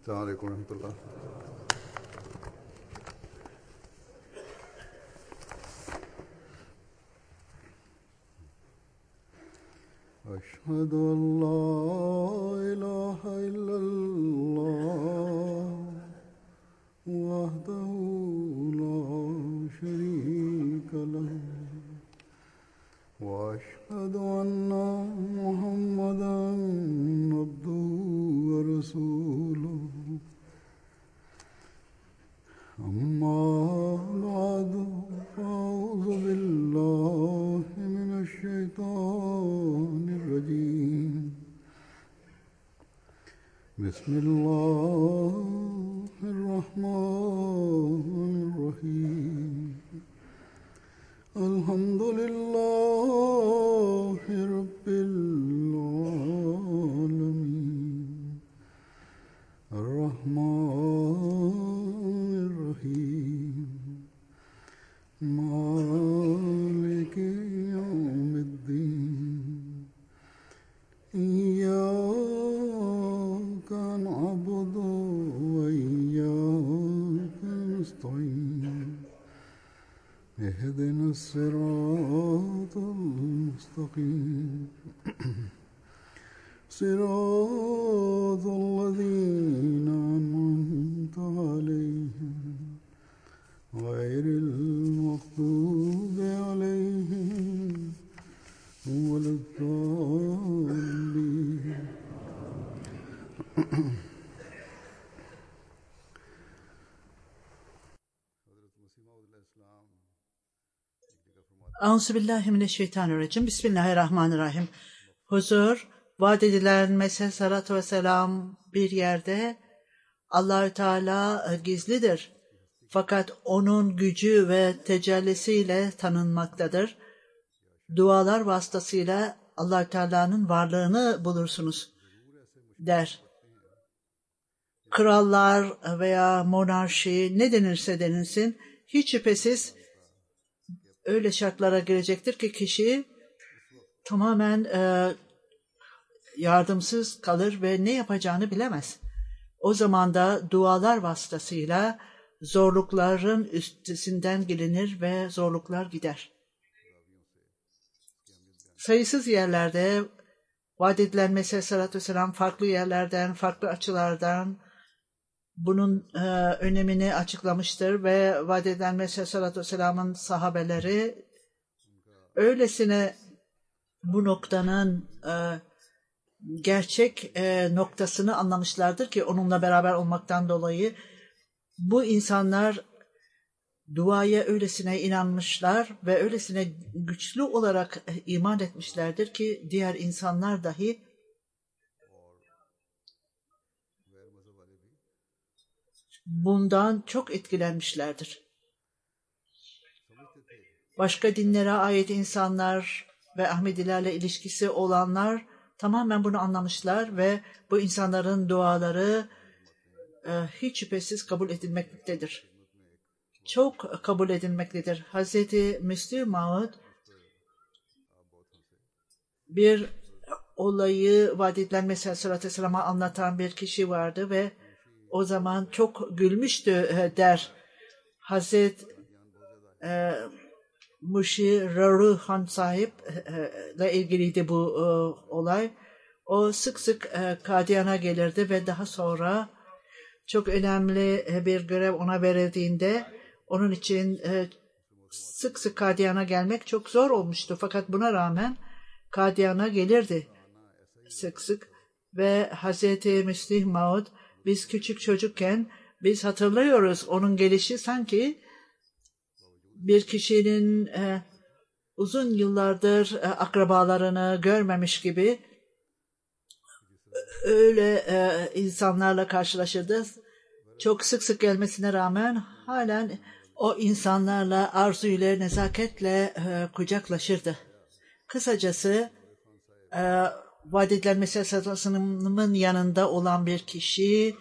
Selamun Aleyküm ve Rahmetullah. أشهد أن لا إله إلا الله وحده لا شريك له وأشهد أن محمدا عبده ورسوله أما بعد فأعوذ بالله من الشيطان الرجيم بسم الله الرحمن الرحيم الحمد لله رب العالمين الرحمن الرحيم مالك يوم الدين إياك نعبد وإياك نستعين اهدنا الصراط المستقيم صراط الذين أنعمت عليهم غير المغضوب عليهم ولا الضالين. Euzubillahimineşşeytanirracim. Bismillahirrahmanirrahim. Huzur, vaat edilen Mesih Salatü Vesselam bir yerde Allah-u Teala gizlidir. Fakat onun gücü ve tecellisiyle tanınmaktadır. Dualar vasıtasıyla Allah-u Teala'nın varlığını bulursunuz der. Krallar veya monarşi ne denirse denilsin, hiç şüphesiz öyle şartlara girecektir ki kişi tamamen yardımsız kalır ve ne yapacağını bilemez. O zaman da dualar vasıtasıyla zorlukların üstesinden gelinir ve zorluklar gider. Sayısız yerlerde vaat edilen Mesih Aleyhisselatü Vesselam farklı yerlerden, farklı açılardan bunun önemini açıklamıştır ve vaat edilen Mesih Aleyhisselatü Vesselam'ın sahabeleri öylesine bu noktanın gerçek noktasını anlamışlardır ki onunla beraber olmaktan dolayı bu insanlar duaya öylesine inanmışlar ve öylesine güçlü olarak iman etmişlerdir ki diğer insanlar dahi bundan çok etkilenmişlerdir. Başka dinlere ait insanlar ve Ahmedilerle ilişkisi olanlar tamamen bunu anlamışlar ve bu insanların duaları hiç şüphesiz kabul edilmektedir. Çok kabul edilmektedir. Hazreti Müslim Maud bir olayı vaat edilen Mesih Aleyhisselatü Vesselam'a anlatan bir kişi vardı ve o zaman çok gülmüştü der. Hazreti Muşir Han sahip ile ilgiliydi bu olay. O sık sık Kadiyan'a gelirdi ve daha sonra çok önemli bir görev ona verildiğinde onun için sık sık Kadiyan'a gelmek çok zor olmuştu. Fakat buna rağmen Kadiyan'a gelirdi sık sık ve Hazreti Müslim Maud biz küçük çocukken biz hatırlıyoruz onun gelişi sanki bir kişinin uzun yıllardır akrabalarını görmemiş gibi öyle insanlarla karşılaşırdı. Çok sık sık gelmesine rağmen halen o insanlarla arzuyla, nezaketle kucaklaşırdı. Kısacası vaat edilen Mesih Aleyhisselam'ın yanında olan bir kişi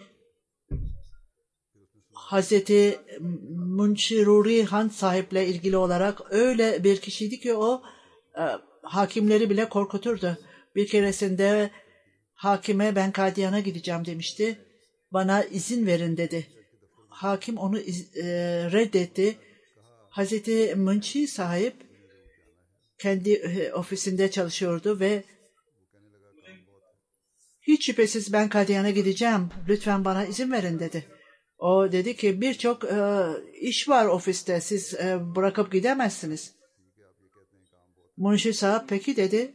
Hazreti Munşiruri Han sahiple ilgili olarak öyle bir kişiydi ki o hakimleri bile korkuturdu. Bir keresinde hakime ben Kadiyan'a gideceğim demişti bana izin verin dedi. Hakim onu reddetti. Hazreti Munshi sahip kendi ofisinde çalışıyordu ve hiç şüphesiz ben Kadyan'a gideceğim. Lütfen bana izin verin dedi. O dedi ki birçok iş var ofiste. Siz bırakıp gidemezsiniz. Munshi sahip peki dedi.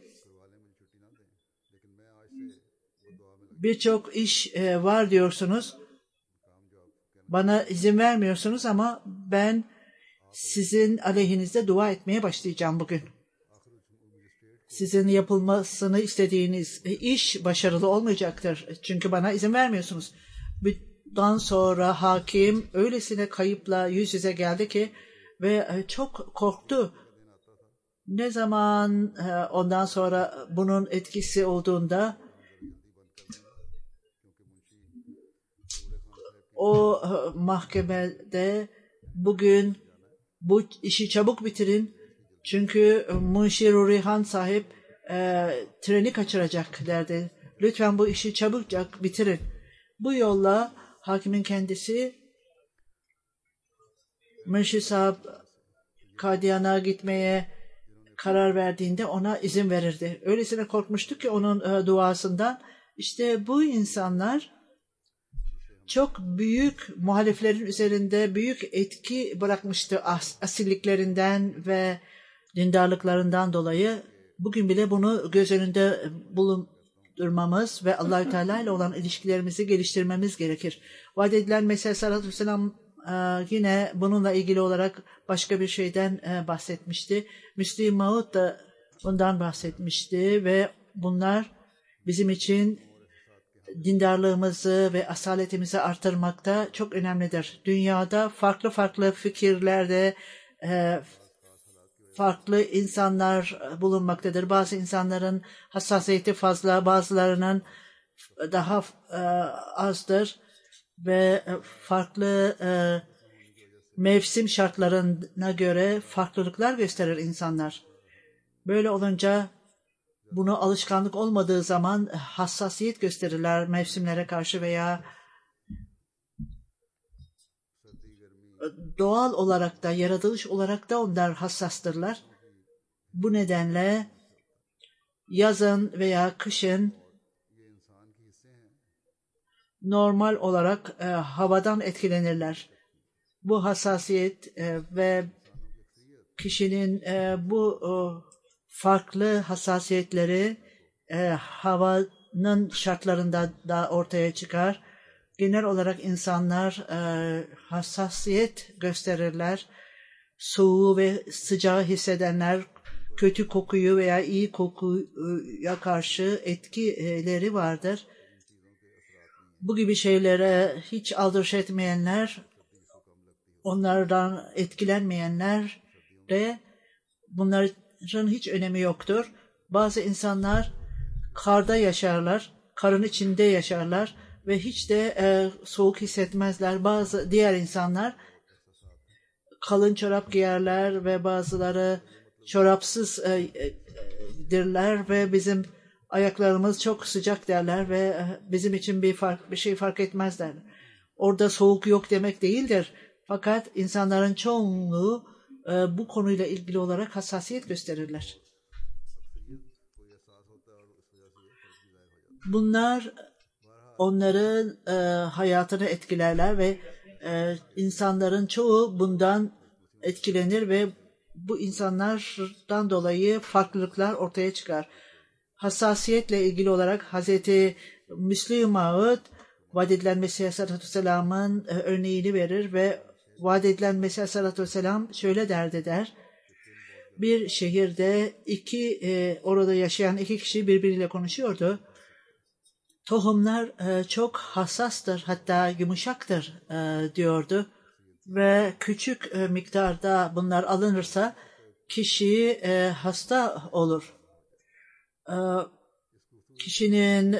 Birçok iş var diyorsunuz. Bana izin vermiyorsunuz ama ben sizin aleyhinizde dua etmeye başlayacağım bugün. Sizin yapılmasını istediğiniz iş başarılı olmayacaktır. Çünkü bana izin vermiyorsunuz. Bundan sonra hakim öylesine kayıpla yüz yüze geldi ki ve çok korktu. Ne zaman ondan sonra bunun etkisi olduğunda o mahkemede bugün bu işi çabuk bitirin. Çünkü Munshi Rurihan sahip treni kaçıracak derdi. Lütfen bu işi çabucak bitirin. Bu yolla hakimin kendisi Munshi sahip Kadyan'a gitmeye karar verdiğinde ona izin verirdi. Öylesine korkmuştu ki onun duasından. İşte bu insanlar çok büyük muhaliflerin üzerinde büyük etki bırakmıştı asilliklerinden ve dindarlıklarından dolayı. Bugün bile bunu göz önünde bulundurmamız ve Allah-u Teala ile olan ilişkilerimizi geliştirmemiz gerekir. Vaat edilen Mesih sallallahu aleyhi ve sellem yine bununla ilgili olarak başka bir şeyden bahsetmişti. Müslim Maud da bundan bahsetmişti ve bunlar bizim için dindarlığımızı ve asaletimizi artırmakta çok önemlidir. Dünyada farklı farklı fikirlerde farklı insanlar bulunmaktadır. Bazı insanların hassasiyeti fazla, bazılarının daha azdır ve farklı mevsim şartlarına göre farklılıklar gösterir insanlar. Böyle olunca bunu alışkanlık olmadığı zaman hassasiyet gösterirler mevsimlere karşı veya doğal olarak da, yaratılış olarak da onlar hassastırlar. Bu nedenle yazın veya kışın normal olarak havadan etkilenirler. Bu hassasiyet ve kişinin bu farklı hassasiyetleri havanın şartlarında da ortaya çıkar. Genel olarak insanlar hassasiyet gösterirler. Soğuğu ve sıcağı hissedenler kötü kokuyu veya iyi kokuya karşı etkileri vardır. Bu gibi şeylere hiç aldırış etmeyenler, onlardan etkilenmeyenler de bunların hiç önemi yoktur. Bazı insanlar karda yaşarlar, karın içinde yaşarlar ve hiç de soğuk hissetmezler. Bazı diğer insanlar kalın çorap giyerler ve bazıları çorapsızdirler ve bizim ayaklarımız çok sıcak derler ve bizim için bir şey fark etmezler. Orada soğuk yok demek değildir. Fakat insanların çoğunluğu bu konuyla ilgili olarak hassasiyet gösterirler. Bunlar onların hayatını etkilerler ve insanların çoğu bundan etkilenir ve bu insanlardan dolayı farklılıklar ortaya çıkar. Hassasiyetle ilgili olarak Hazreti Müslim Maud vaat edilen Mesih sallallahu aleyhi ve sellem'in örneğini verir ve vaat edilen Mesih sallallahu aleyhi ve sellem şöyle der. Bir şehirde orada yaşayan iki kişi birbiriyle konuşuyordu. Tohumlar çok hassastır, hatta yumuşaktır diyordu. Ve küçük miktarda bunlar alınırsa kişi hasta olur. Kişinin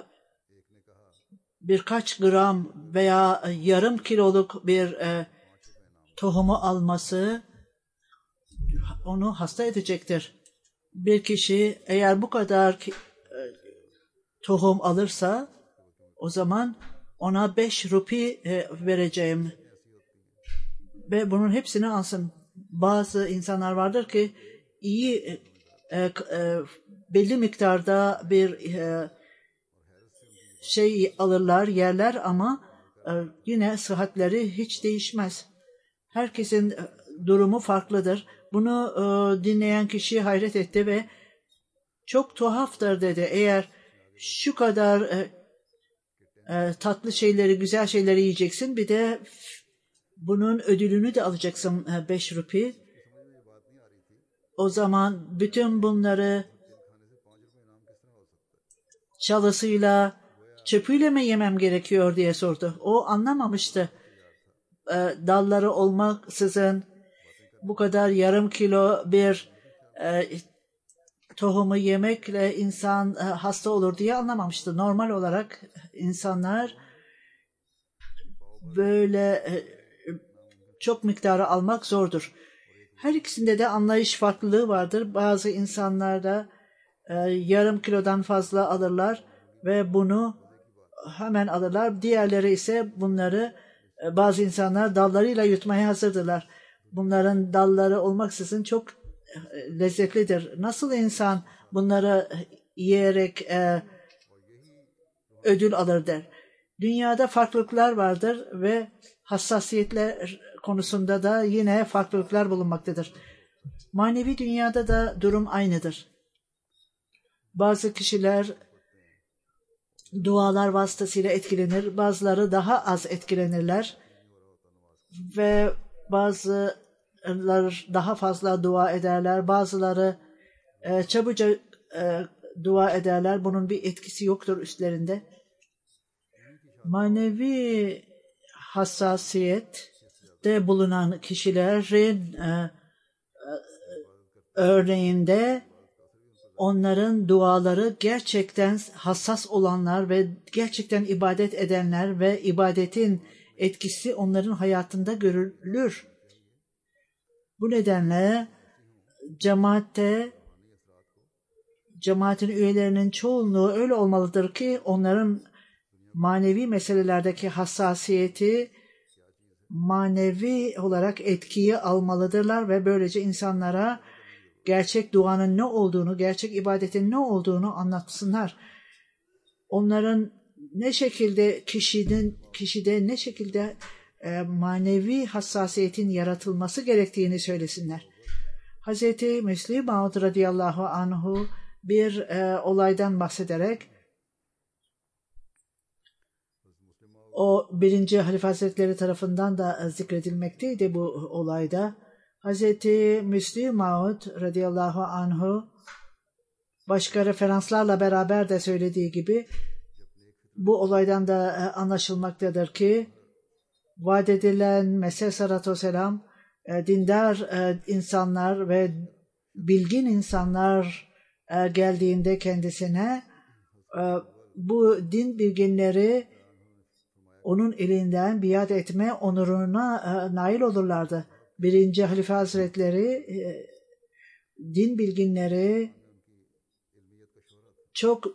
birkaç gram veya yarım kiloluk bir tohumu alması onu hasta edecektir. Bir kişi eğer bu kadar tohum alırsa o zaman ona 5 rupi vereceğim ve bunun hepsini alsın. Bazı insanlar vardır ki iyi belli miktarda bir şey alırlar, yerler ama yine sıhhatleri hiç değişmez. Herkesin durumu farklıdır. Bunu dinleyen kişi hayret etti ve çok tuhaftır dedi. Eğer şu kadar tatlı şeyleri, güzel şeyleri yiyeceksin, bir de bunun ödülünü de alacaksın 5 rupi. O zaman bütün bunları çalısıyla, çöpüyle mi yemem gerekiyor diye sordu. O anlamamıştı. Dalları olmaksızın bu kadar yarım kilo bir tohumu yemekle insan hasta olur diye anlamamıştı. Normal olarak insanlar böyle çok miktarı almak zordur. Her ikisinde de anlayış farklılığı vardır. Bazı insanlarda yarım kilodan fazla alırlar ve bunu hemen alırlar. Diğerleri ise bunları bazı insanlar dallarıyla yutmaya hazırdırlar. Bunların dalları olmaksızın çok lezzetlidir. Nasıl insan bunları yiyerek ödül alır der. Dünyada farklılıklar vardır ve hassasiyetler konusunda da yine farklılıklar bulunmaktadır. Manevi dünyada da durum aynıdır. Bazı kişiler dualar vasıtasıyla etkilenir, bazıları daha az etkilenirler ve bazıları daha fazla dua ederler, bazıları çabucak dua ederler. Bunun bir etkisi yoktur üstlerinde. Manevi hassasiyette bulunan kişilerin örneğinde onların duaları gerçekten hassas olanlar ve gerçekten ibadet edenler ve ibadetin etkisi onların hayatında görülür. Bu nedenle cemaatin üyelerinin çoğunluğu öyle olmalıdır ki onların manevi meselelerdeki hassasiyeti manevi olarak etkiyi almalıdırlar ve böylece insanlara gerçek duanın ne olduğunu, gerçek ibadetin ne olduğunu anlatsınlar. Onların ne şekilde kişide ne şekilde manevi hassasiyetin yaratılması gerektiğini söylesinler. Hazreti Müslim Maud radıyallahu anhu bir olaydan bahsederek o 1. Halife Hazretleri tarafından da zikredilmekteydi bu olayda. Hazreti Müslim Maud radıyallahu anhu başka referanslarla beraber de söylediği gibi bu olaydan da anlaşılmaktadır ki vaat edilen Mesih sallallahu aleyhi ve sellem dindar insanlar ve bilgin insanlar geldiğinde kendisine bu din bilginleri onun elinden biat etme onuruna nail olurlardı. 1. Halife Hazretleri din bilginleri çok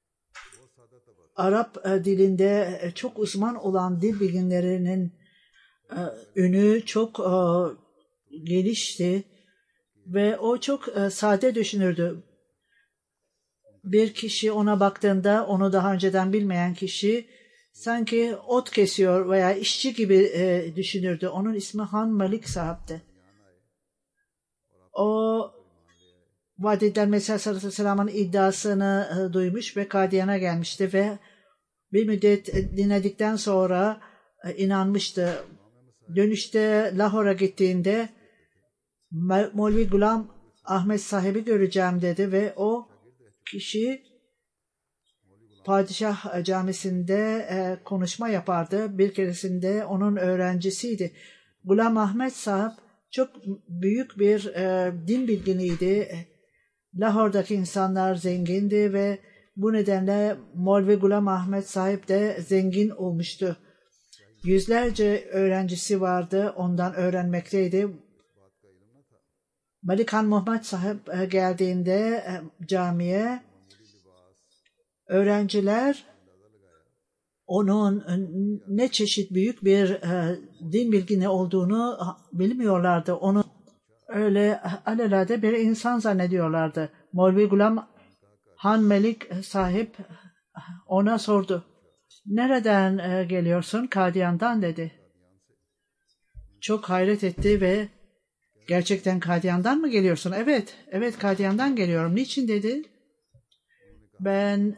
Arap dilinde çok uzman olan din bilginlerinin ünü çok genişti ve o çok sade düşünürdü. Bir kişi ona baktığında onu daha önceden bilmeyen kişi sanki ot kesiyor veya işçi gibi düşünürdü. Onun ismi Han Malik Sahap'tı. O Vadiden Mesih sallallahu aleyhi ve sellem'in iddiasını duymuş ve Kadiyan'a gelmişti ve bir müddet dinledikten sonra inanmıştı. Dönüşte Lahor'a gittiğinde Mevlevi Gulam Ahmet sahibi göreceğim dedi ve o kişi Padişah Camisi'nde konuşma yapardı. Bir keresinde onun öğrencisiydi. Gulam Ahmet sahip çok büyük bir din bilginiydi. Lahor'daki insanlar zengindi ve bu nedenle Mevlevi Gulam Ahmet sahip de zengin olmuştu. Yüzlerce öğrencisi vardı. Ondan öğrenmekteydi. Malik Han Muhammed sahip geldiğinde camiye öğrenciler onun ne çeşit büyük bir din bilgini olduğunu bilmiyorlardı. Onu öyle alelade bir insan zannediyorlardı. Molvi Gulam Han Melik sahip ona sordu. Nereden geliyorsun? Kadiyan'dan dedi. Çok hayret etti ve gerçekten Kadiyan'dan mı geliyorsun? Evet Kadiyan'dan geliyorum. Niçin dedi? Ben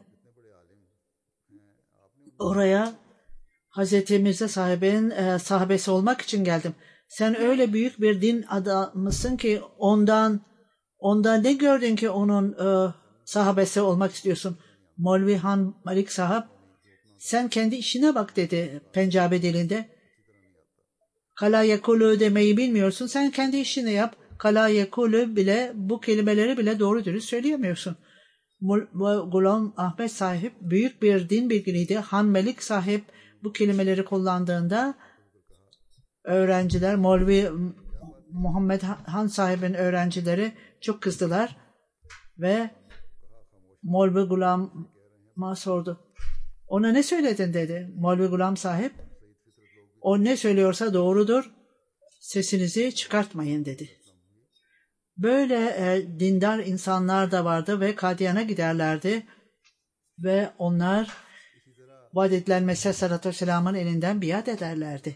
oraya Hazreti Mirza sahibin sahabesi olmak için geldim. Sen öyle büyük bir din adamısın ki ondan ne gördün ki onun sahabesi olmak istiyorsun? Molvi Han Malik sahab, sen kendi işine bak dedi Pencabi dilinde. Kala yekulu demeyi bilmiyorsun. Sen kendi işini yap. Kala yekulu bile, bu kelimeleri bile doğru dürüst söyleyemiyorsun. Gulam Ahmet sahip büyük bir din bilginiydi. Han Melik sahip bu kelimeleri kullandığında öğrenciler, Molvi Muhammed Han sahibin öğrencileri çok kızdılar ve Molvi Gulam'a sordu. Ona ne söyledin dedi. Molvi Gulam sahip, o ne söylüyorsa doğrudur, sesinizi çıkartmayın dedi. Böyle dindar insanlar da vardı ve Kadiyan'a giderlerdi ve onlar vaat edilen Mesih sallallahu aleyhi ve sellem'in elinden biat ederlerdi.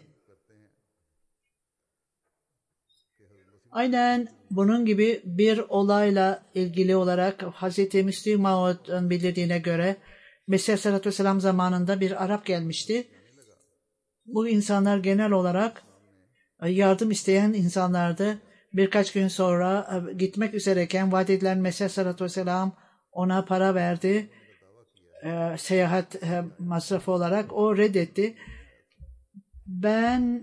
Aynen bunun gibi bir olayla ilgili olarak Hz. Müslim Maud'un bildirdiğine göre Mesih sallallahu aleyhi ve sellem zamanında bir Arap gelmişti. Bu insanlar genel olarak yardım isteyen insanlardı. Birkaç gün sonra gitmek üzereyken vaat edilen Mesih sallallahu aleyhi ve sellem ona para verdi. Seyahat masrafı olarak o reddetti. Ben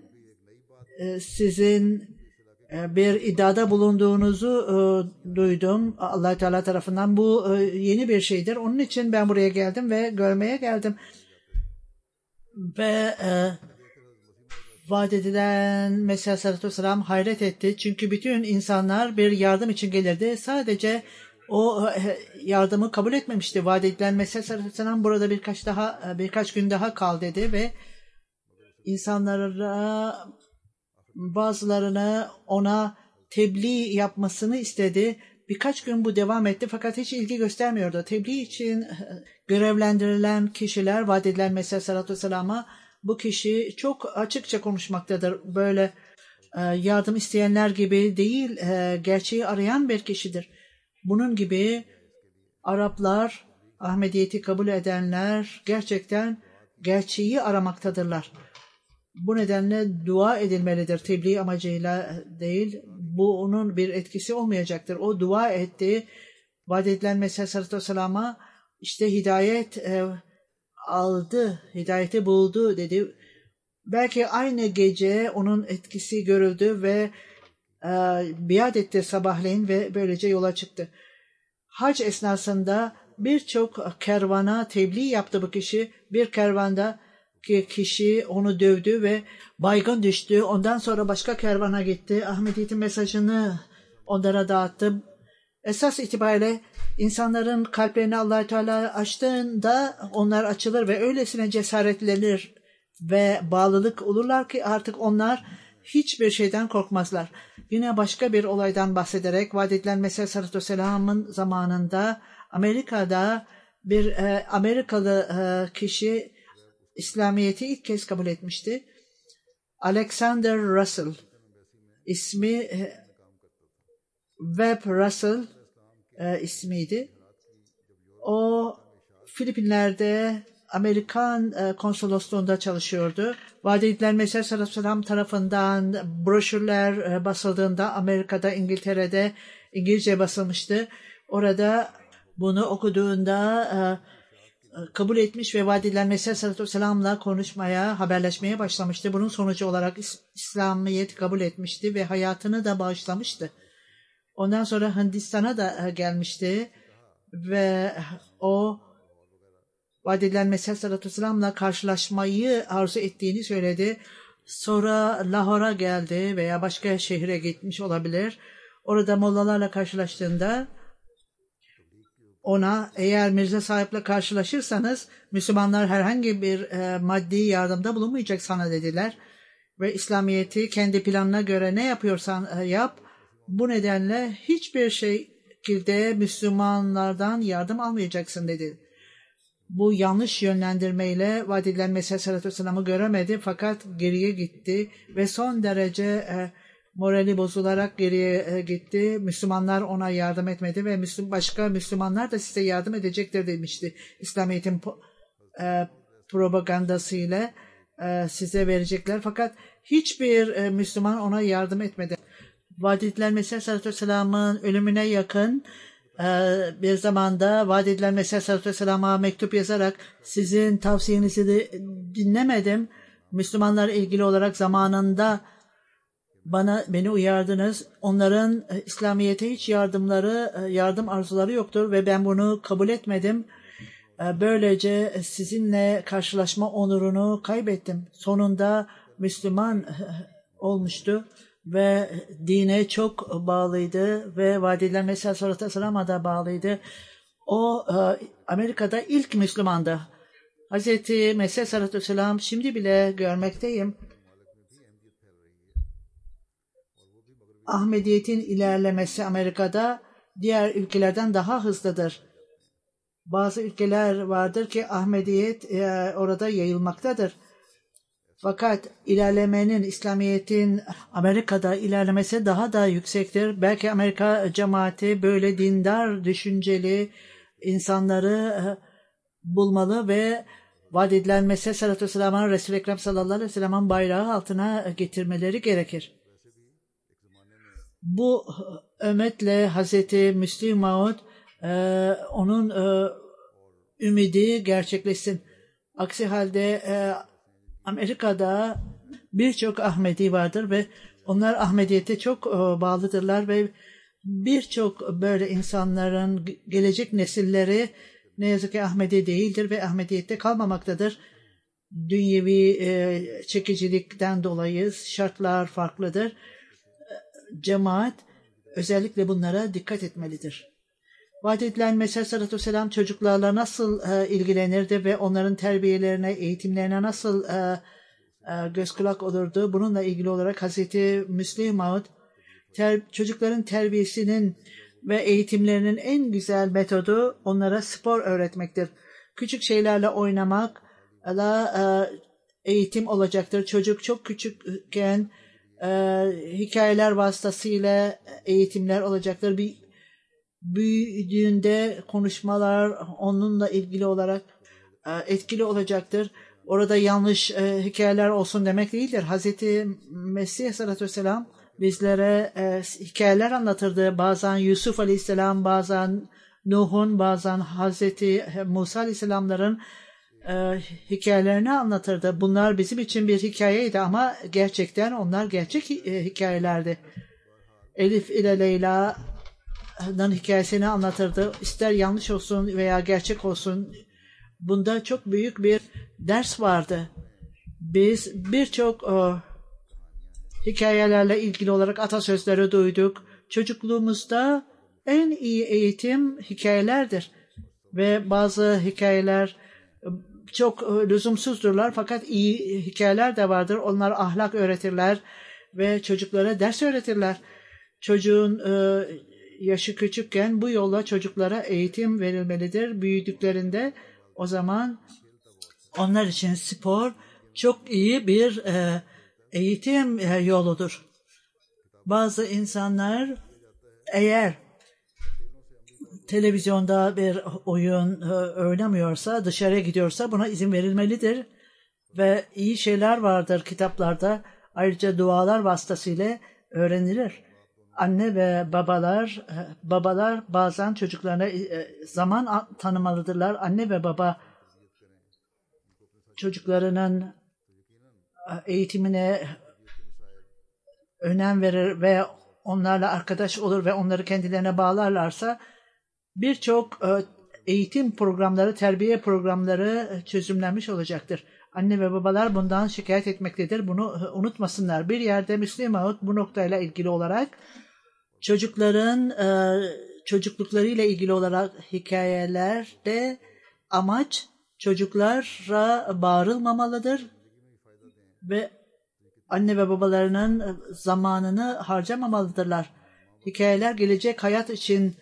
sizin bir iddiada bulunduğunuzu duydum Allah Teala tarafından. Bu yeni bir şeydir. Onun için ben buraya geldim ve görmeye geldim. Ve vaat edilen Mesih sallallahu aleyhi ve sellem hayret etti. Çünkü bütün insanlar bir yardım için gelirdi. Sadece o yardımı kabul etmemişti. Vaat edilen Mesih sallallahu aleyhi ve sellem burada birkaç gün daha kal dedi ve insanlara, bazılarına ona tebliğ yapmasını istedi. Birkaç gün bu devam etti fakat hiç ilgi göstermiyordu. Tebliğ için görevlendirilen kişiler vaat edilen Mesih sallallahu aleyhi ve sellem'e, bu kişi çok açıkça konuşmaktadır. Böyle yardım isteyenler gibi değil, gerçeği arayan bir kişidir. Bunun gibi Araplar, Ahmediyeti kabul edenler gerçekten gerçeği aramaktadırlar. Bu nedenle dua edilmelidir. Tebliğ amacıyla değil, bu onun bir etkisi olmayacaktır. O dua etti, vaat edilen Mesih sallallahu aleyhi ve sellem'e işte hidayet aldı, hidayeti buldu dedi. Belki aynı gece onun etkisi görüldü ve biat etti sabahleyin ve böylece yola çıktı. Hac esnasında birçok kervana tebliğ yaptı bu kişi. Bir kervanda kişi onu dövdü ve baygın düştü. Ondan sonra başka kervana gitti. Ahmediyet'in mesajını onlara dağıttı. Esas itibariyle insanların kalplerini Allah-u Teala açtığında onlar açılır ve öylesine cesaretlenir ve bağlılık olurlar ki artık onlar hiçbir şeyden korkmazlar. Yine başka bir olaydan bahsederek vaat edilen Mesih sallallahu aleyhi ve sellem'in zamanında Amerika'da bir Amerikalı kişi İslamiyet'i ilk kez kabul etmişti. Alexander Russell ismi, Webb Russell ismiydi. O Filipinler'de Amerikan konsolosluğunda çalışıyordu. Vaat edilen Mesih sallallahu aleyhi ve sellem tarafından broşürler basıldığında Amerika'da, İngiltere'de İngilizce basılmıştı. Orada bunu okuduğunda kabul etmiş ve vaat edilen Mesih sallallahu aleyhi ve sellem'le konuşmaya, haberleşmeye başlamıştı. Bunun sonucu olarak İslamiyet kabul etmişti ve hayatını da bağışlamıştı. Ondan sonra Hindistan'a da gelmişti ve o vaat edilen Mesih sallallahu aleyhi ve sellem'le karşılaşmayı arzu ettiğini söyledi. Sonra Lahora geldi veya başka şehre gitmiş olabilir. Orada mollalarla karşılaştığında ona eğer Mirza Sahip'le karşılaşırsanız Müslümanlar herhangi bir maddi yardımda bulunmayacak sana dediler. Ve İslamiyet'i kendi planına göre ne yapıyorsan yap. Bu nedenle hiçbir şekilde Müslümanlardan yardım almayacaksın dedi. Bu yanlış yönlendirmeyle vaat edilen Mesih Aleyhisselatü Vesselam'ı göremedi fakat geriye gitti ve son derece morali bozularak geriye gitti. Müslümanlar ona yardım etmedi ve başka Müslümanlar da size yardım edecektir demişti. İslamiyet'in propagandasıyla size verecekler fakat hiçbir Müslüman ona yardım etmedi. Vaat edilen Mesih Aleyhisselatü Vesselam'ın ölümüne yakın bir zamanda vaat edilen Mesih Aleyhisselatü Vesselam'a mektup yazarak sizin tavsiyenizi de dinlemedim. Müslümanlarla ilgili olarak zamanında beni uyardınız. Onların İslamiyet'e hiç yardım arzuları yoktur ve ben bunu kabul etmedim. Böylece sizinle karşılaşma onurunu kaybettim. Sonunda Müslüman olmuştu ve dine çok bağlıydı ve vaat edilen Mesih Aleyhisselam'a da bağlıydı. O Amerika'da ilk Müslümandı. Hz. Mesih Aleyhisselam şimdi bile görmekteyim. Ahmediyet'in ilerlemesi Amerika'da diğer ülkelerden daha hızlıdır. Bazı ülkeler vardır ki Ahmediyet orada yayılmaktadır. Fakat ilerlemenin, İslamiyet'in Amerika'da ilerlemesi daha da yüksektir. Belki Amerika cemaati böyle dindar, düşünceli insanları bulmalı ve vaat edilen Mesih Aleyhisselatü Vesselam'ın Resul-i Ekrem sallallahu aleyhi ve sellem'in bayrağı altına getirmeleri gerekir. Bu ümmetle Hazreti Müslim Maud onun ümidi gerçekleşsin. Aksi halde Amerika'da birçok Ahmedi vardır ve onlar Ahmediyete çok bağlıdırlar ve birçok böyle insanların gelecek nesilleri ne yazık ki Ahmedi değildir ve Ahmediyette kalmamaktadır. Dünyevi çekicilikten dolayı şartlar farklıdır. Cemaat özellikle bunlara dikkat etmelidir. Vaat edilen Mesih Aleyhisselatü Vesselam çocuklarla nasıl ilgilenirdi ve onların terbiyelerine, eğitimlerine nasıl göz kulak olurdu? Bununla ilgili olarak Hazreti Müslim Maud çocukların terbiyesinin ve eğitimlerinin en güzel metodu onlara spor öğretmektir. Küçük şeylerle oynamakla eğitim olacaktır. Çocuk çok küçükken hikayeler vasıtasıyla eğitimler olacaktır. Bir büyüdüğünde konuşmalar onunla ilgili olarak etkili olacaktır. Orada yanlış hikayeler olsun demek değildir. Hazreti Mesih Aleyhisselatü Vesselam bizlere hikayeler anlatırdı. Bazen Yusuf Aleyhisselam, bazen Nuh'un, bazen Hazreti Musa Aleyhisselamların hikayelerini anlatırdı. Bunlar bizim için bir hikayeydi ama gerçekten onlar gerçek hikayelerdi. Elif ile Leyla'nın hikayesini anlatırdı. İster yanlış olsun veya gerçek olsun. Bunda çok büyük bir ders vardı. Biz birçok hikayelerle ilgili olarak atasözleri duyduk. Çocukluğumuzda en iyi eğitim hikayelerdir. Ve bazı hikayeler çok lüzumsuzdurlar fakat iyi hikayeler de vardır. Onlar ahlak öğretirler ve çocuklara ders öğretirler. Çocuğun yaşı küçükken bu yolla çocuklara eğitim verilmelidir. Büyüdüklerinde o zaman onlar için spor çok iyi bir eğitim yoludur. Bazı insanlar eğer televizyonda bir oyun oynamıyorsa, dışarıya gidiyorsa buna izin verilmelidir. Ve iyi şeyler vardır kitaplarda. Ayrıca dualar vasıtasıyla öğrenilir. Anne ve babalar bazen çocuklarına zaman tanımalıdırlar. Anne ve baba çocuklarının eğitimine önem verir ve onlarla arkadaş olur ve onları kendilerine bağlarlarsa birçok eğitim programları, terbiye programları çözümlenmiş olacaktır. Anne ve babalar bundan şikayet etmektedir. Bunu unutmasınlar. Bir yerde Müslim Maud bu noktayla ilgili olarak çocukların çocukluklarıyla ilgili olarak hikayelerde amaç çocuklara bağırılmamalıdır ve anne ve babalarının zamanını harcamamalıdırlar. Hikayeler gelecek hayat için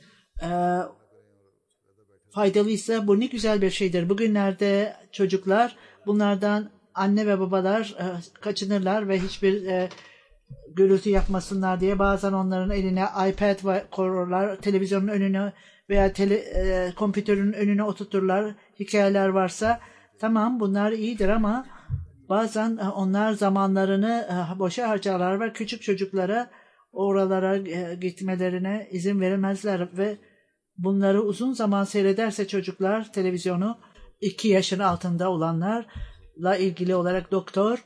faydalıysa bu ne güzel bir şeydir. Bugünlerde çocuklar bunlardan anne ve babalar kaçınırlar ve hiçbir gürültü yapmasınlar diye bazen onların eline iPad koyarlar, televizyonun önüne veya kompütörün önüne oturturlar. Hikayeler varsa tamam bunlar iyidir ama bazen onlar zamanlarını boşa harcarlar ve küçük çocuklara oralara gitmelerine izin veremezler ve bunları uzun zaman seyrederse çocuklar televizyonu 2 yaşın altında olanlarla ilgili olarak doktor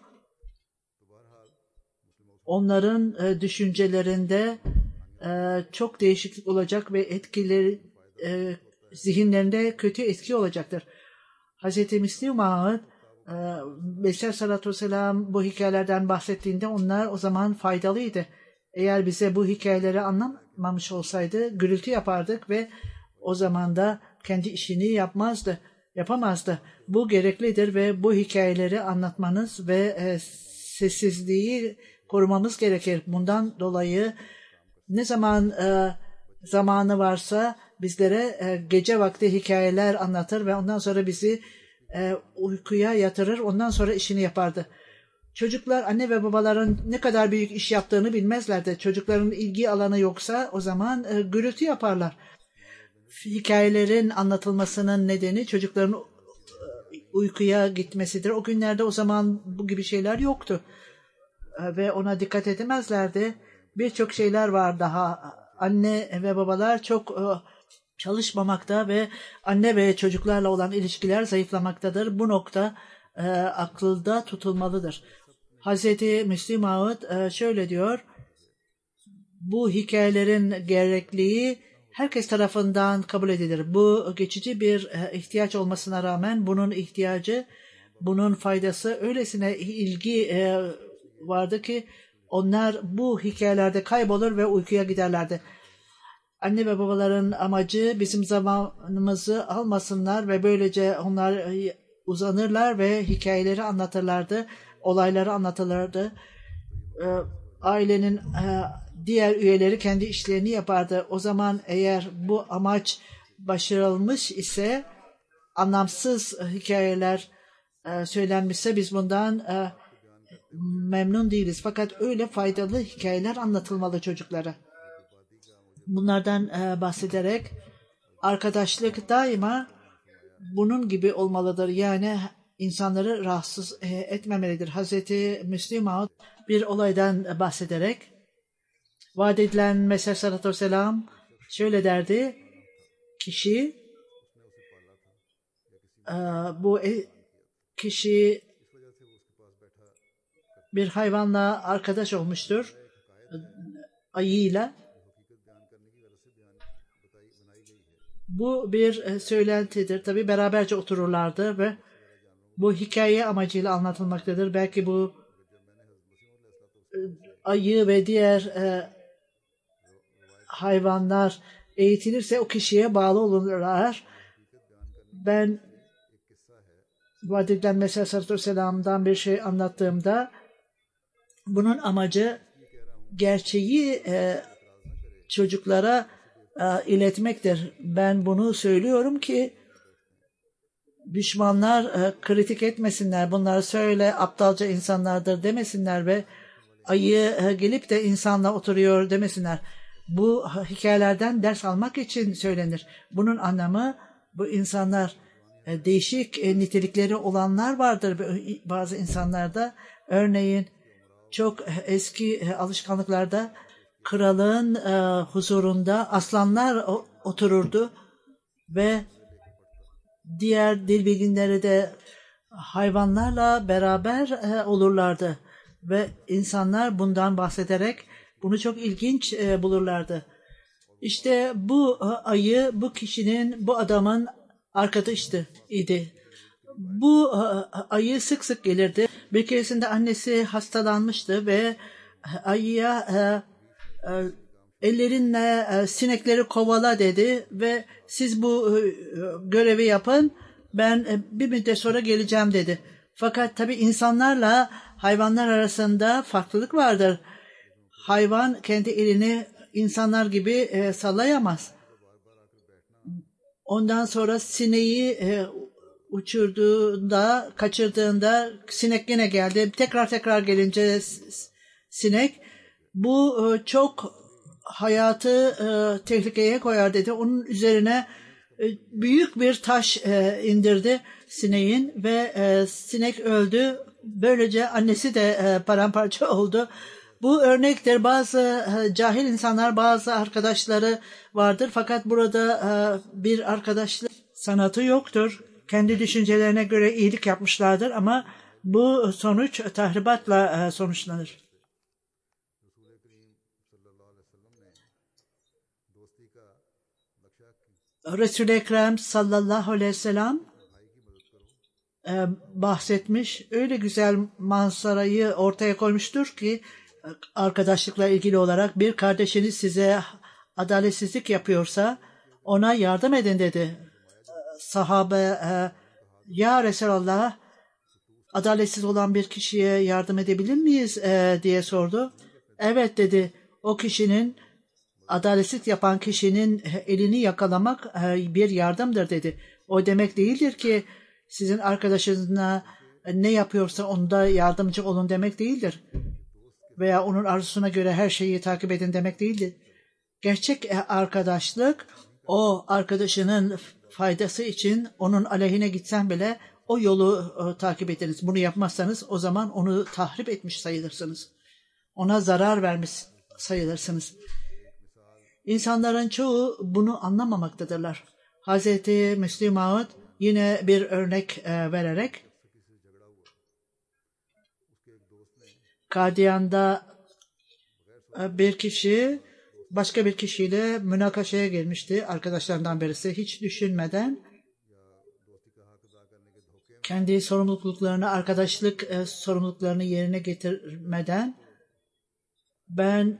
onların düşüncelerinde çok değişiklik olacak ve etkileri zihinlerinde kötü etki olacaktır. Hz. Mesih Maud Beşer Sallallahu Aleyhi bu hikayelerden bahsettiğinde onlar o zaman faydalıydı. Eğer bize bu hikayeleri anlamamış olsaydı gürültü yapardık ve o zaman da kendi işini yapamazdı. Bu gereklidir ve bu hikayeleri anlatmanız ve sessizliği korumamız gerekir. Bundan dolayı ne zaman zamanı varsa bizlere gece vakti hikayeler anlatır ve ondan sonra bizi uykuya yatırır. Ondan sonra işini yapardı. Çocuklar anne ve babaların ne kadar büyük iş yaptığını bilmezlerdi. Çocukların ilgi alanı yoksa o zaman gürültü yaparlar. Hikayelerin anlatılmasının nedeni çocukların uykuya gitmesidir. O günlerde o zaman bu gibi şeyler yoktu. Ve ona dikkat edemezlerdi. Birçok şeyler var daha. Anne ve babalar çok çalışmamakta ve anne ve çocuklarla olan ilişkiler zayıflamaktadır. Bu nokta akılda tutulmalıdır. Hz. Mesih Maud şöyle diyor, bu hikayelerin gerekliliği herkes tarafından kabul edilir. Bu geçici bir ihtiyaç olmasına rağmen bunun ihtiyacı, bunun faydası öylesine ilgi vardı ki onlar bu hikayelerde kaybolur ve uykuya giderlerdi. Anne ve babaların amacı bizim zamanımızı almasınlar ve böylece onlar uzanırlar ve hikayeleri anlatırlardı, olayları anlatırlardı. Ailenin diğer üyeleri kendi işlerini yapardı. O zaman eğer bu amaç başarılmış ise, anlamsız hikayeler söylenmişse biz bundan memnun değiliz. Fakat öyle faydalı hikayeler anlatılmalı çocuklara. Bunlardan bahsederek arkadaşlık daima bunun gibi olmalıdır. Yani insanları rahatsız etmemelidir. Hz. Mesih Maud bir olaydan bahsederek vaat edilen Mesih Sallallahu Aleyhi ve Sellem şöyle derdi. Kişi bu kişi bir hayvanla arkadaş olmuştur. Ayıyla. Bu bir söylentidir. Tabi beraberce otururlardı ve bu hikaye amacıyla anlatılmaktadır. Belki bu ayı ve diğer hayvanlar eğitilirse o kişiye bağlı olurlar. Ben Vadid'den Mesih Sallallahu Aleyhi ve Sellem'den bir şey anlattığımda bunun amacı gerçeği çocuklara iletmektir. Ben bunu söylüyorum ki düşmanlar kritik etmesinler. Bunlar söyle aptalca insanlardır demesinler ve ayı gelip de insanla oturuyor demesinler. Bu hikayelerden ders almak için söylenir. Bunun anlamı bu insanlar değişik nitelikleri olanlar vardır bazı insanlarda. Örneğin çok eski alışkanlıklarda kralın huzurunda aslanlar otururdu ve diğer dil bilginleri de hayvanlarla beraber olurlardı ve insanlar bundan bahsederek bunu çok ilginç bulurlardı. İşte bu ayı bu kişinin, bu adamın arkadaşıydı. Bu ayı sık sık gelirdi. Bir keresinde annesi hastalanmıştı ve ayıya ellerinle sinekleri kovala dedi ve siz bu görevi yapın, ben bir müddet sonra geleceğim dedi. Fakat tabii insanlarla hayvanlar arasında farklılık vardır. Hayvan kendi elini insanlar gibi sallayamaz. Ondan sonra sineği uçurduğunda, kaçırdığında sinek yine geldi. Tekrar gelince sinek, bu çok hayatı tehlikeye koyar dedi. Onun üzerine büyük bir taş indirdi sineğin ve sinek öldü. Böylece annesi de paramparça oldu. Bu örnektir. Bazı cahil insanlar, bazı arkadaşları vardır. Fakat burada bir arkadaşlık sanatı yoktur. Kendi düşüncelerine göre iyilik yapmışlardır ama bu sonuç tahribatla sonuçlanır. Resul-i Ekrem sallallahu aleyhi ve sellem bahsetmiş. Öyle güzel manzarayı ortaya koymuştur ki arkadaşlıkla ilgili olarak bir kardeşiniz size adaletsizlik yapıyorsa ona yardım edin dedi. Sahabe ya Resulallah, adaletsiz olan bir kişiye yardım edebilir miyiz diye sordu. Evet dedi. O kişinin, adaletsizlik yapan kişinin elini yakalamak bir yardımdır dedi. O demek değildir ki sizin arkadaşınızla ne yapıyorsa onda yardımcı olun demek değildir. Veya onun arzusuna göre her şeyi takip edin demek değildir. Gerçek arkadaşlık, o arkadaşının faydası için onun aleyhine gitsen bile o yolu takip ediniz. Bunu yapmazsanız o zaman onu tahrip etmiş sayılırsınız. Ona zarar vermiş sayılırsınız. İnsanların çoğu bunu anlamamaktadırlar. Hazreti Müslim Maud yine bir örnek vererek Kadiyan'da bir kişi başka bir kişiyle münakaşaya girmişti. Arkadaşlarından birisi hiç düşünmeden kendi sorumluluklarını, arkadaşlık sorumluluklarını yerine getirmeden ben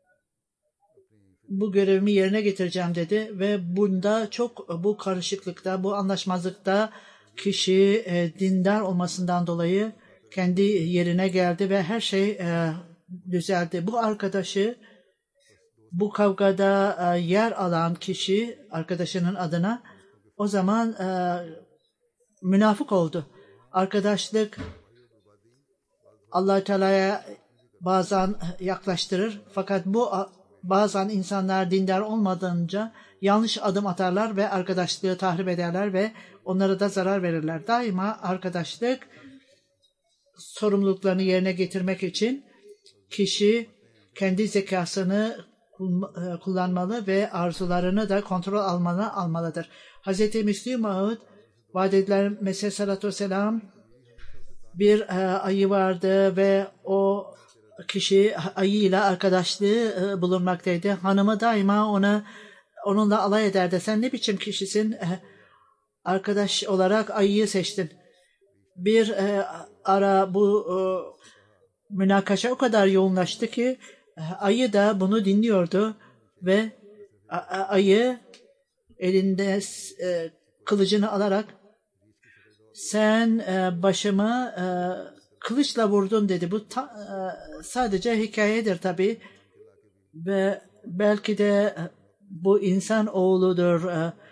bu görevimi yerine getireceğim dedi ve bunda çok, bu karışıklıkta, bu anlaşmazlıkta kişi dindar olmasından dolayı kendi yerine geldi ve her şey düzeldi. Bu arkadaşı, bu kavgada yer alan kişi arkadaşının adına o zaman münafık oldu. Arkadaşlık Allah-u Teala'ya bazen yaklaştırır fakat bu bazen insanlar dindar olmadığınca yanlış adım atarlar ve arkadaşlığı tahrip ederler ve onlara da zarar verirler. Daima arkadaşlık sorumluluklarını yerine getirmek için kişi kendi zekasını kullanmalı ve arzularını da kontrol almalıdır. Hz. Müslim Maud vaat edilen Mesih sallallahu aleyhi ve sellem bir ayı vardı ve o kişi ayıyla arkadaşlığı bulunmaktaydı. Hanımı daima onunla alay ederdi. Sen ne biçim kişisin? Arkadaş olarak ayıyı seçtin. Bir ara bu münakaşa o kadar yoğunlaştı ki ayı da bunu dinliyordu ve ayı elinde kılıcını alarak sen başımı kılıçla vurdun dedi. Bu sadece hikayedir tabii ve belki de bu insan oğludur.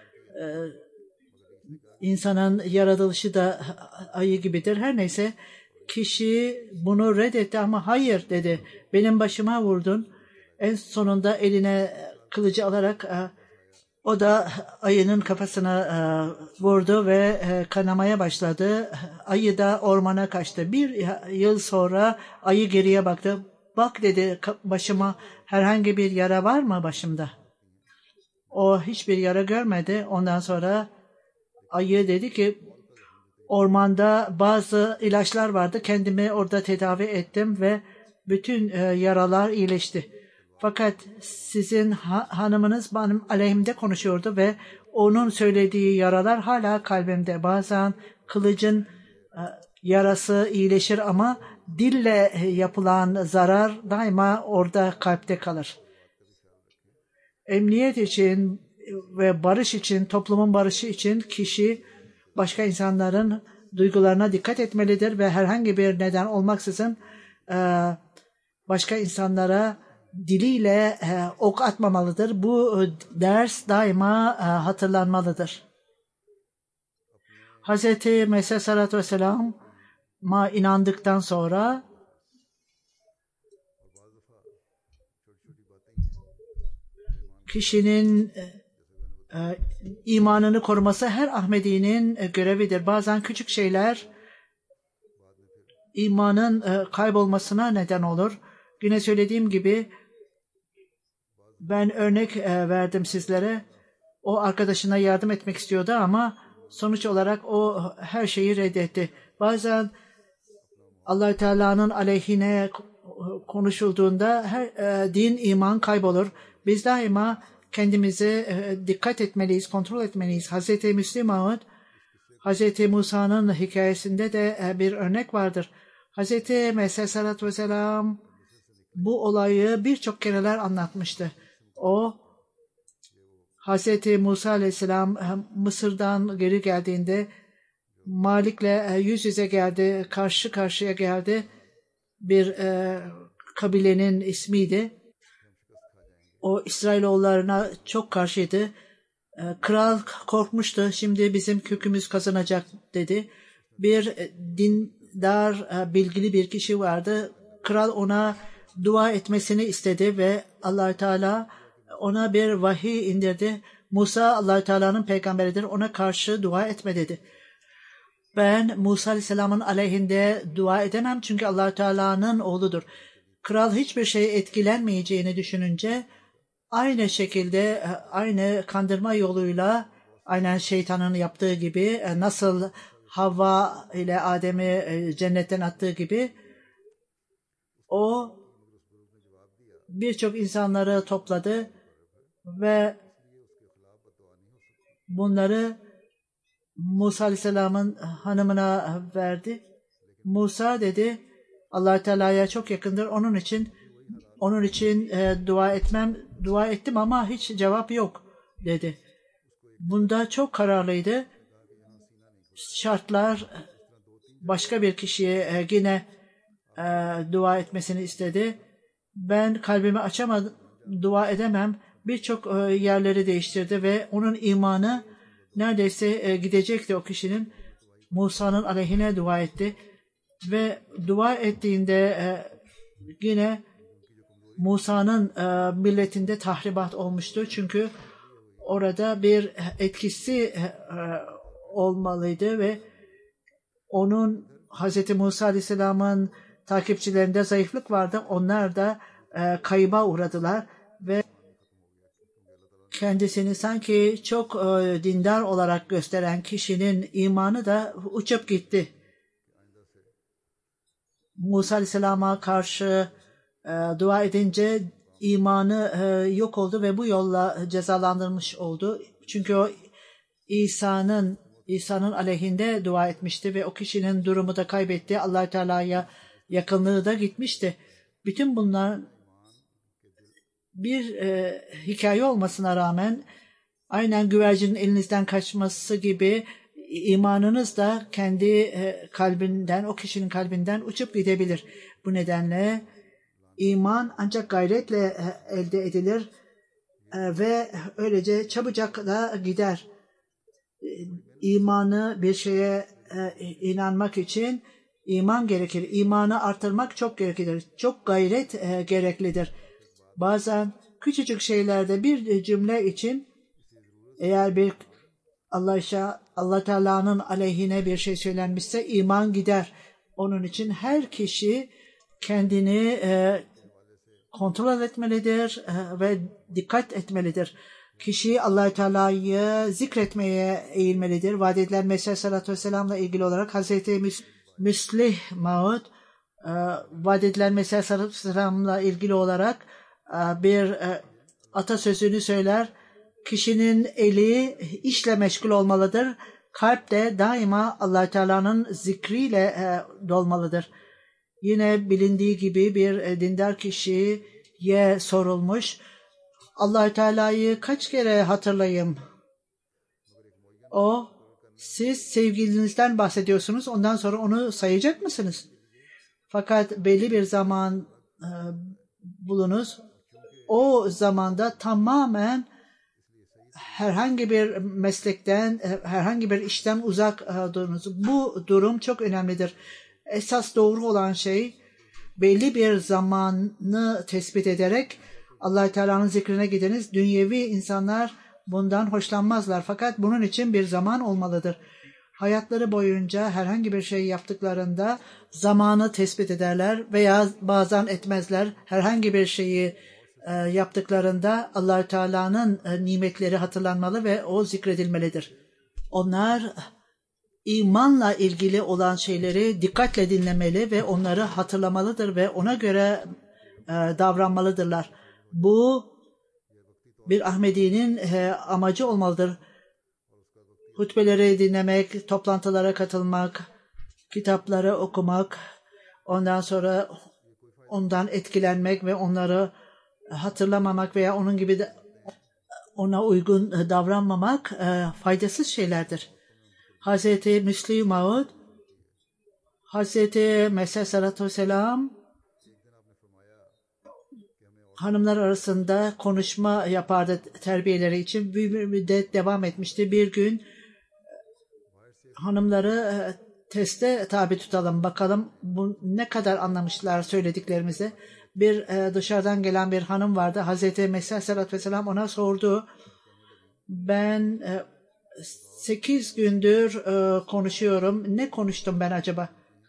İnsanın yaratılışı da ayı gibidir. Her neyse kişi bunu reddetti ama hayır dedi. Benim başıma vurdun. En sonunda eline kılıcı alarak o da ayının kafasına vurdu ve kanamaya başladı. Ayı da ormana kaçtı. Bir yıl sonra ayı geriye baktı. Bak dedi, başıma herhangi bir yara var mı başımda? O hiçbir yara görmedi. Ondan sonra ayı dedi ki ormanda bazı ilaçlar vardı. Kendimi orada tedavi ettim ve bütün yaralar iyileşti. Fakat sizin hanımınız benim aleyhimde konuşuyordu ve onun söylediği yaralar hala kalbimde. Bazen kılıcın yarası iyileşir ama dille yapılan zarar daima orada kalpte kalır. Emniyet için ve barış için, toplumun barışı için kişi başka insanların duygularına dikkat etmelidir ve herhangi bir neden olmaksızın başka insanlara diliyle ok atmamalıdır. Bu ders daima hatırlanmalıdır. Hz. Mesih Aleyhisselatü Vesselam'a inandıktan sonra kişinin imanını koruması her Ahmedi'nin görevidir. Bazen küçük şeyler imanın kaybolmasına neden olur. Yine söylediğim gibi ben örnek verdim sizlere. O arkadaşına yardım etmek istiyordu ama sonuç olarak o her şeyi reddetti. Bazen Allah-u Teala'nın aleyhine konuşulduğunda din, iman kaybolur. Biz daima kendimize dikkat etmeliyiz, kontrol etmeliyiz. Hz. Müslim Maud, Hz. Musa'nın hikayesinde de bir örnek vardır. Hz. Mesih Aleyhisselatü Vesselam bu olayı birçok kereler anlatmıştı. O Hz. Musa Aleyhisselam Mısır'dan geri geldiğinde Malik'le yüz yüze geldi, karşı karşıya geldi. Bir kabilenin ismiydi. O İsrailoğullarına çok karşıydı. Kral korkmuştu. Şimdi bizim kökümüz kazanacak dedi. Bir dindar, bilgili bir kişi vardı. Kral ona dua etmesini istedi ve Allah-u Teala ona bir vahiy indirdi. Musa Allah-u Teala'nın peygamberidir. Ona karşı dua etme dedi. Ben Musa Aleyhisselam'ın aleyhinde dua edemem çünkü Allah-u Teala'nın oğludur. Kral hiçbir şey etkilenmeyeceğini düşününce aynı şekilde aynı kandırma yoluyla aynen şeytanın yaptığı gibi nasıl Havva ile Adem'i cennetten attığı gibi o birçok insanları topladı ve bunları Musa Aleyhisselam'ın hanımına verdi. Musa dedi Allah Teala'ya çok yakındır. Onun için dua ettim ama hiç cevap yok dedi. Bunda çok kararlıydı. Şartlar başka bir kişiye yine dua etmesini istedi. Ben kalbimi açamadım, dua edemem. Birçok yerleri değiştirdi ve onun imanı neredeyse gidecekti o kişinin. Musa'nın aleyhine dua etti. Ve dua ettiğinde yine Musa'nın milletinde tahribat olmuştu. Çünkü orada bir etkisi olmalıydı ve onun Hz. Musa Aleyhisselam'ın takipçilerinde zayıflık vardı. Onlar da kayıba uğradılar ve kendisini sanki çok dindar olarak gösteren kişinin imanı da uçup gitti. Musa Aleyhisselam'a karşı dua edince imanı yok oldu ve bu yolla cezalandırılmış oldu. Çünkü o İsa'nın aleyhinde dua etmişti ve o kişinin durumu da kaybetti. Allah-u Teala'ya yakınlığı da gitmişti. Bütün bunlar bir hikaye olmasına rağmen aynen güvercinin elinizden kaçması gibi imanınız da kendi kalbinden, o kişinin kalbinden uçup gidebilir. Bu nedenle iman ancak gayretle elde edilir ve öylece çabucak da gider. İmanı bir şeye inanmak için iman gerekir. İmanı artırmak çok gereklidir. Çok gayret gereklidir. Bazen küçücük şeylerde bir cümle için eğer bir Allah Teala'nın aleyhine bir şey söylenmişse iman gider. Onun için her kişi kendini kontrol etmelidir ve dikkat etmelidir. Kişi Allah Teala'yı zikretmeye eğilmelidir. Vaad edilen Mesih Aleyhisselatü Vesselam'la ilgili olarak Hazreti Müslim Maud vaad edilen Mesih Aleyhisselatü Vesselam'la ilgili olarak bir atasözünü söyler. Kişinin eli işle meşgul olmalıdır. Kalp de daima Allah Teala'nın zikriyle dolmalıdır. Yine bilindiği gibi bir dindar kişiye sorulmuş. Allah-u Teala'yı kaç kere hatırlayayım? Siz sevgilinizden bahsediyorsunuz. Ondan sonra onu sayacak mısınız? Fakat belli bir zaman bulunuz. O zamanda tamamen herhangi bir meslekten, herhangi bir işten uzak durunuz. Bu durum çok önemlidir. Esas doğru olan şey belli bir zamanı tespit ederek Allah-u Teala'nın zikrine gidiniz. Dünyevi insanlar bundan hoşlanmazlar. Fakat bunun için bir zaman olmalıdır. Hayatları boyunca herhangi bir şey yaptıklarında zamanı tespit ederler veya bazen etmezler. Herhangi bir şeyi yaptıklarında Allah-u Teala'nın nimetleri hatırlanmalı ve o zikredilmelidir. Onlar imanla ilgili olan şeyleri dikkatle dinlemeli ve onları hatırlamalıdır ve ona göre davranmalıdırlar. Bu bir Ahmedi'nin amacı olmalıdır. Hutbeleri dinlemek, toplantılara katılmak, kitapları okumak, ondan sonra ondan etkilenmek ve onları hatırlamamak veya onun gibi de ona uygun davranmamak faydasız şeylerdir. Hazreti Müslim Maud, Hazreti Mesih Sallallahu Vesselam hanımlar arasında konuşma yapardı terbiyeleri için. Bir müddet devam etmişti. Bir gün hanımları teste tabi tutalım. Bakalım bu ne kadar anlamışlar söylediklerimizi. Bir dışarıdan gelen bir hanım vardı. Hazreti Mesih Sallallahu Vesselam ona sordu. Ben 8 gündür konuşuyorum. Ne konuştum ben acaba?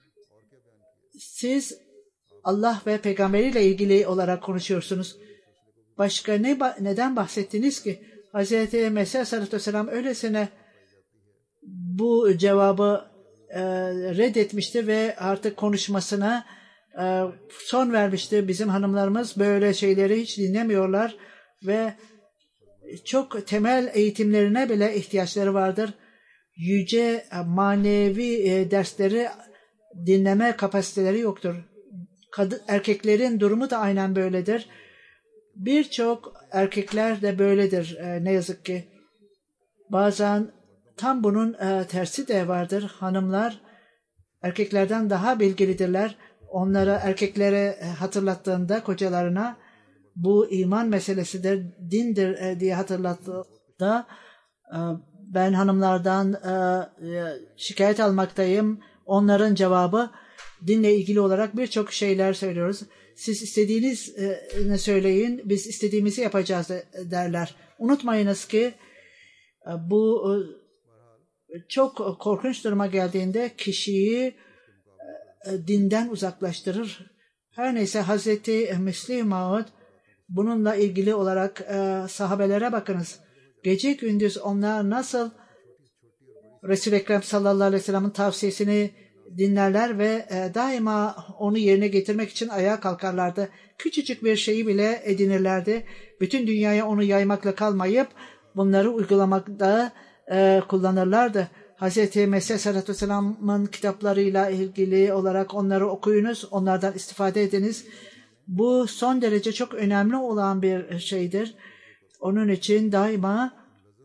Siz Allah ve peygamberiyle ilgili olarak konuşuyorsunuz. Başka neden bahsettiniz ki? Hazreti Mesih Sallallahu Vesselam öylesine bu cevabı reddetmişti ve artık konuşmasına son vermişti. Bizim hanımlarımız böyle şeyleri hiç dinlemiyorlar ve çok temel eğitimlerine bile ihtiyaçları vardır. Yüce manevi dersleri dinleme kapasiteleri yoktur. Erkeklerin durumu da aynen böyledir. Birçok erkekler de böyledir ne yazık ki. Bazen tam bunun tersi de vardır. Hanımlar erkeklerden daha bilgilidirler. Onlara erkeklere hatırlattığında kocalarına bu iman meselesidir, dindir diye hatırlattığında ben hanımlardan şikayet almaktayım. Onların cevabı dinle ilgili olarak birçok şeyler söylüyoruz. Siz istediğinizi söyleyin, biz istediğimizi yapacağız derler. Unutmayınız ki bu çok korkunç duruma geldiğinde kişiyi dinden uzaklaştırır. Her neyse Hazreti Müslim Maud bununla ilgili olarak sahabelere bakınız. Gece gündüz onlar nasıl Resul-i Ekrem sallallahu aleyhi ve sellem'in tavsiyesini dinlerler ve daima onu yerine getirmek için ayağa kalkarlardı. Küçücük bir şeyi bile edinirlerdi. Bütün dünyaya onu yaymakla kalmayıp bunları uygulamakta kullanırlardı. Hz. Mesih Sallallahu Aleyhi ve Sellem'in kitaplarıyla ilgili olarak onları okuyunuz, onlardan istifade ediniz. Bu son derece çok önemli olan bir şeydir. Onun için daima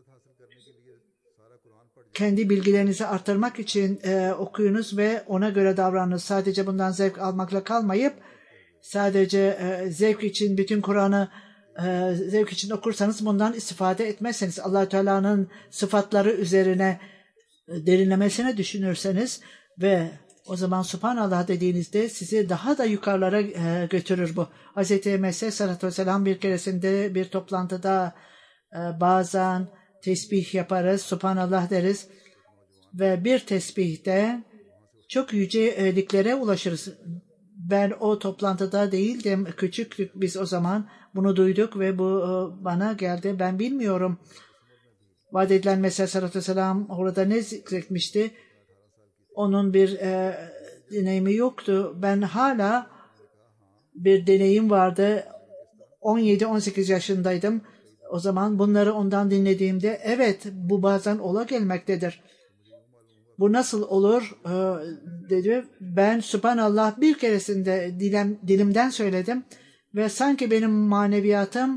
kendi bilgilerinizi artırmak için okuyunuz ve ona göre davranınız. Sadece bundan zevk almakla kalmayıp sadece zevk için bütün Kur'an'ı zevk için okursanız bundan istifade etmezseniz, Allah-u Teala'nın sıfatları üzerine derinlemesine düşünürseniz ve o zaman Subhanallah dediğinizde sizi daha da yukarılara götürür bu. Hz. Mesih Sallallahu Aleyhi ve Sellem bir keresinde bir toplantıda bazen tesbih yaparız, Subhanallah deriz ve bir tesbihte çok yüceliklere ulaşırız. Ben o toplantıda değildim, küçüktük biz o zaman. Bunu duyduk ve bu bana geldi. Ben bilmiyorum. Vaat edilen Mesih Sallallahu Aleyhi ve Sellem orada ne zikretmişti? Onun bir deneyimi yoktu. Ben hala bir deneyim vardı. 17-18 yaşındaydım. O zaman bunları ondan dinlediğimde evet bu bazen ola gelmektedir. Bu nasıl olur dedi. Ben Subhanallah bir keresinde dilimden söyledim ve sanki benim maneviyatım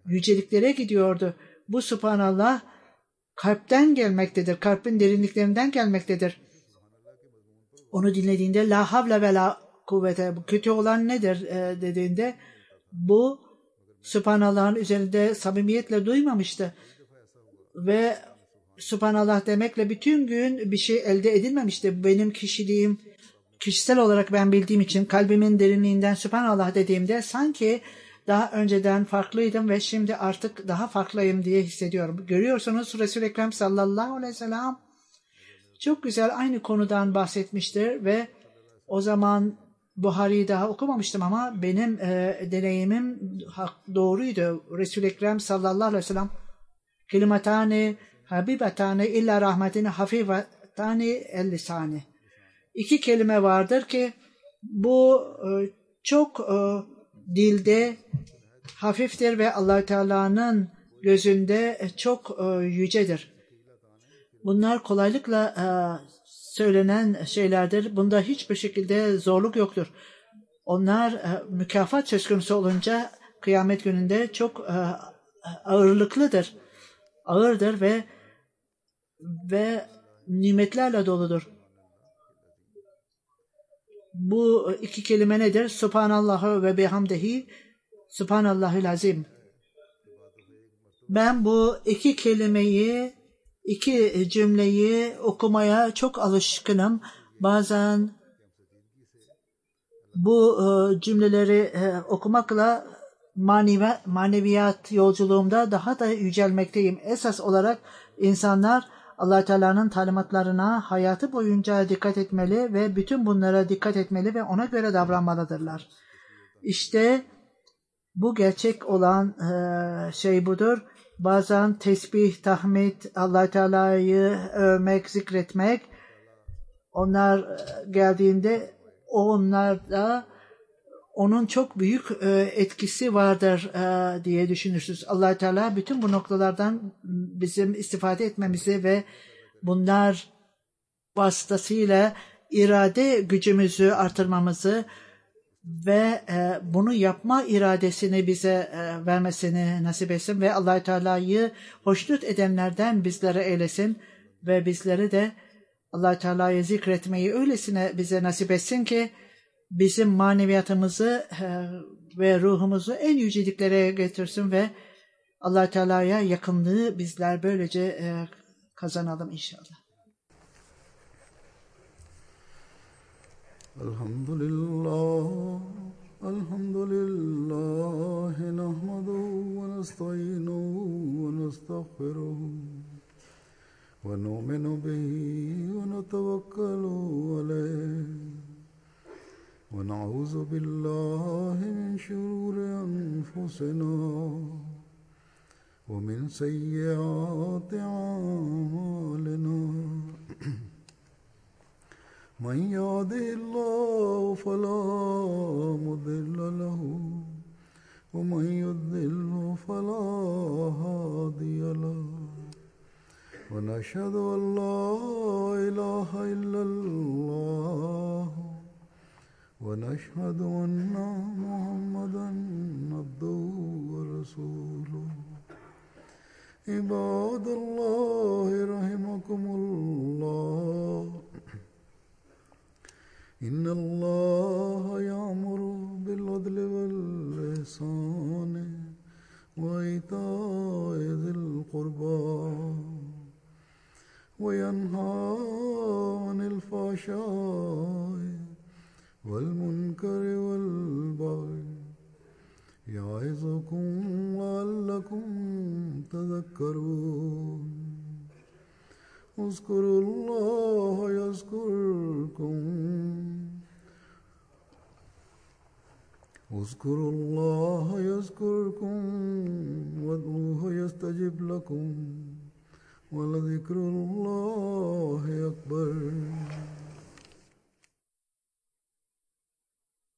yüceliklere gidiyordu. Bu Subhanallah kalpten gelmektedir. Kalbin derinliklerinden gelmektedir. Onu dinlediğinde la havle ve la kuvvete, bu kötü olan nedir dediğinde bu Subhanallah'ın üzerinde samimiyetle duymamıştı. Ve Subhanallah demekle bütün gün bir şey elde edilmemişti. Benim kişiliğim, kişisel olarak ben bildiğim için kalbimin derinliğinden Subhanallah dediğimde sanki daha önceden farklıydım ve şimdi artık daha farklıyım diye hissediyorum. Görüyorsunuz Resul-i Ekrem sallallahu aleyhi ve sellem çok güzel aynı konudan bahsetmiştir ve o zaman Buhari'yi daha okumamıştım ama benim deneyimim doğruydu. Resul-i Ekrem sallallahu aleyhi ve sellem kelimatane habibatane illa rahmetine hafifatane el lisane. 2 kelime vardır ki bu çok dilde hafiftir ve Allah Teala'nın gözünde çok yücedir. Bunlar kolaylıkla söylenen şeylerdir. Bunda hiçbir şekilde zorluk yoktur. Onlar mükafat söz konusu olunca kıyamet gününde çok ağırlıklıdır. Ağırdır ve nimetlerle doludur. Bu 2 kelime nedir? Subhanallah ve bihamdihi Subhanallahil azim. Ben bu 2 kelimeyi, 2 cümleyi okumaya çok alışkınım. Bazen bu cümleleri okumakla maneviyat yolculuğumda daha da yücelmekteyim. Esas olarak insanlar Allah Teala'nın talimatlarına hayatı boyunca dikkat etmeli ve bütün bunlara dikkat etmeli ve ona göre davranmalıdırlar. İşte bu gerçek olan şey budur. Bazen tesbih, tahmid, Allah Teala'yı övmek, zikretmek, onlar geldiğinde onlarda onun çok büyük etkisi vardır diye düşünürsünüz. Allah Teala bütün bu noktalardan bizim istifade etmemizi ve bunlar vasıtasıyla irade gücümüzü artırmamızı ve bunu yapma iradesini bize vermesini nasip etsin ve Allah Teala'yı hoşnut edenlerden bizlere eylesin ve bizleri de Allah Teala'yı zikretmeyi öylesine bize nasip etsin ki bizim maneviyatımızı ve ruhumuzu en yüceliklere getirsin ve Allah Teala'ya yakınlığı bizler böylece kazanalım inşallah. Elhamdülillah, elhamdülillah, nahmaduhu ve nesta'inuhu ve nestağfiruhu ve nu'minu bihi ve netevekkalu aleyh. ونعوذ بالله من شرور أنفسنا ومن سيئات أعمالنا من يهده الله فلا مضل له ومن يضلل فلا هادي له ونشهد أن لا إله إلا الله ونشهد أن محمدا عبده ورسوله عباد الله رحمكم الله إن الله يأمر بالعدل والإحسان وإيتاء ذي القربى وينهى عن الفحشاء والمنكر والبغي يعظكم لعلكم تذكرون اذكروا الله يذكركم اذكروا الله يذكركم وادعوه يستجب لكم ولذكر الله أكبر